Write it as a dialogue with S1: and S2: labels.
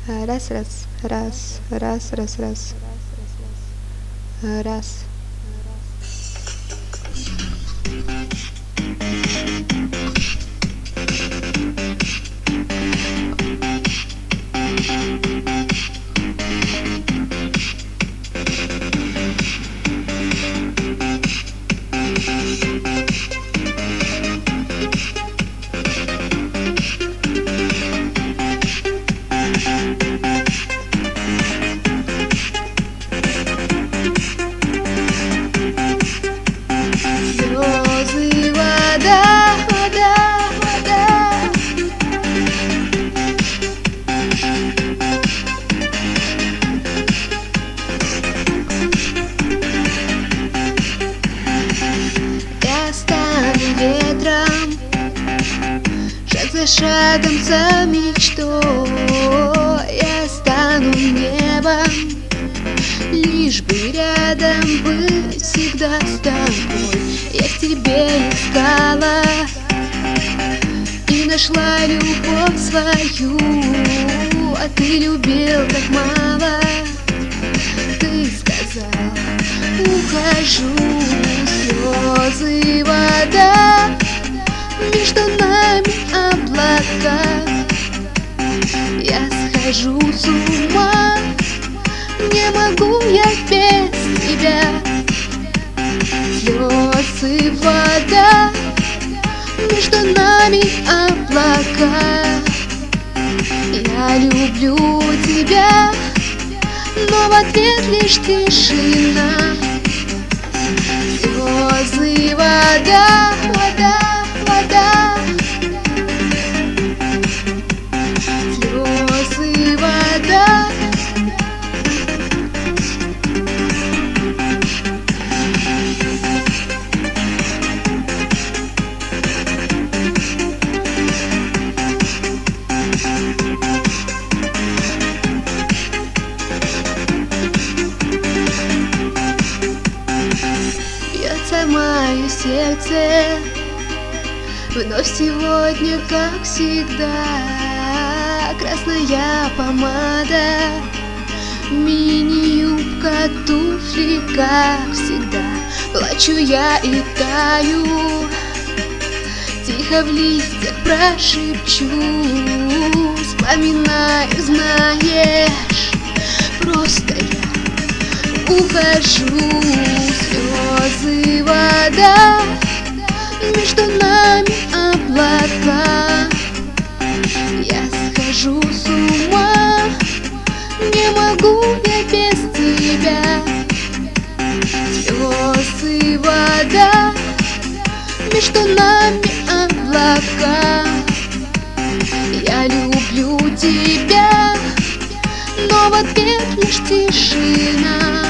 S1: Раз, раз, раз, раз, раз, раз, раз. Слезы, вода, вода, вода. Я стану ветром, шаг за шагом за мечтой. Я стану небом, лишь бы рядом быть всегда с тобой. Я в тебе искала и нашла любовь свою, а ты любил так мало. Ты сказал: ухожу. Слезы, вода, между нами облака. Я схожу с ума, не могу я без тебя. Слезы, вода, между нами облака. Я люблю тебя, но в ответ лишь тишина. Слезы, вода, вода, вода. Слезы, вода. Бьется мое сердце вновь сегодня, как всегда. Красная помада, мини-юбка, туфли, как всегда. Плачу я и таю, тихо в листьях прошепчу. Вспоминаю, знаешь, просто я ухожу. Слезы, вода, между нами облака. Я схожу с ума, не могу я без тебя. Слезы, вода, между нами облака. Я люблю тебя, но в ответ лишь тишина.